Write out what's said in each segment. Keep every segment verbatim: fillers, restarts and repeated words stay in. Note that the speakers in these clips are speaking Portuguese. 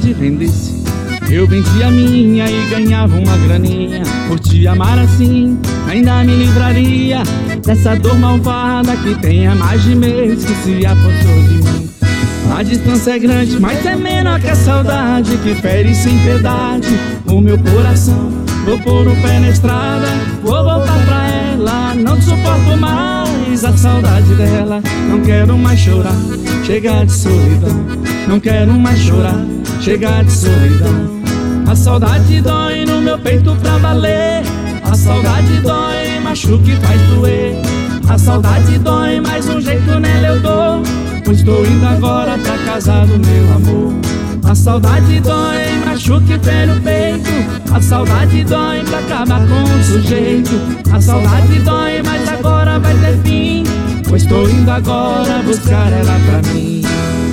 saudade vendesse, eu vendia a minha e ganhava uma graninha. Por te amar assim, ainda me livraria dessa dor malvada que tem há mais de mês que se apossou de mim. A distância é grande, mas é menor que a saudade que fere sem piedade o meu coração. Vou pôr o pé na estrada, vou voltar pra ela. Não suporto mais a saudade dela. Não quero mais chorar, chegar de solidão. Não quero mais chorar, chegar de solidão. A saudade dói no meu peito pra valer. A saudade dói, machuca e faz doer. A saudade dói, mas um jeito nela eu dou, pois estou indo agora pra casa do meu amor. A saudade dói, machuca e fere o peito. A saudade dói pra acabar com o sujeito. A saudade dói, mas agora vai ter fim, pois estou indo agora buscar ela pra mim.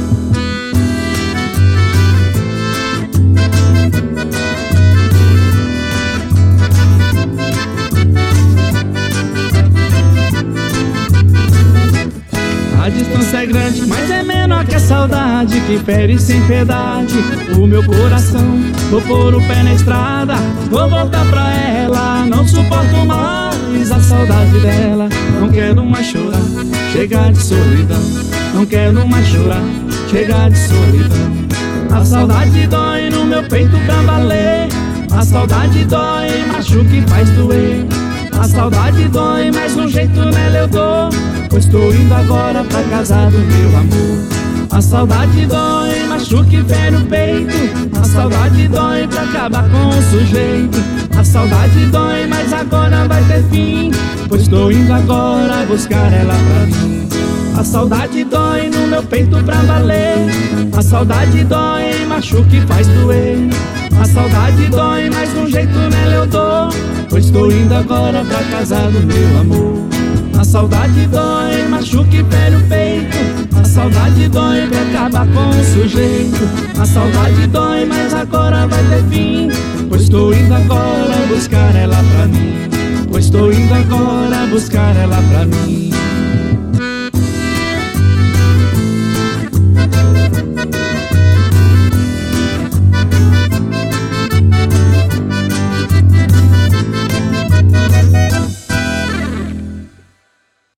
A distância é grande, mas é menor que a saudade que fere sem piedade o meu coração. Vou pôr o pé na estrada, vou voltar pra ela. Não suporto mais a saudade dela. Não quero mais chorar, chegar de solidão. Não quero mais chorar, chegar de solidão. A saudade dói no meu peito pra valer. A saudade dói, machuca e faz doer. A saudade dói, mas um jeito nela eu dou, pois estou indo agora pra casa do meu amor. A saudade dói, machuca e fere o peito. A saudade dói pra acabar com o sujeito. A saudade dói, mas agora vai ter fim, pois estou indo agora buscar ela pra mim. A saudade dói no meu peito pra valer. A saudade dói, machuca e faz doer. A saudade dói, mas um jeito nela eu dou, pois estou indo agora pra casa do meu amor. A saudade dói, machuca e fere o peito. A saudade dói pra acabar com o sujeito. A saudade dói, mas agora vai ter fim, pois estou indo agora buscar ela pra mim. Pois estou indo agora buscar ela pra mim.